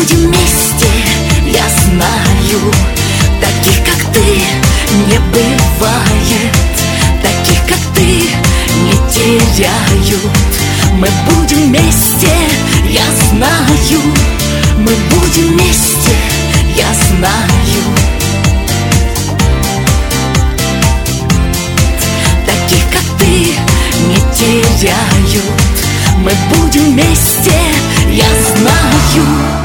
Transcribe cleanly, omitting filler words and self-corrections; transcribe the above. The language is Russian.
будем вместе, я знаю. Таких, как ты, не бывает. Таких, как ты, не теряют. Мы будем вместе, я знаю. Мы будем вместе, я знаю. Таких, как ты, не теряют. Мы будем вместе, я знаю.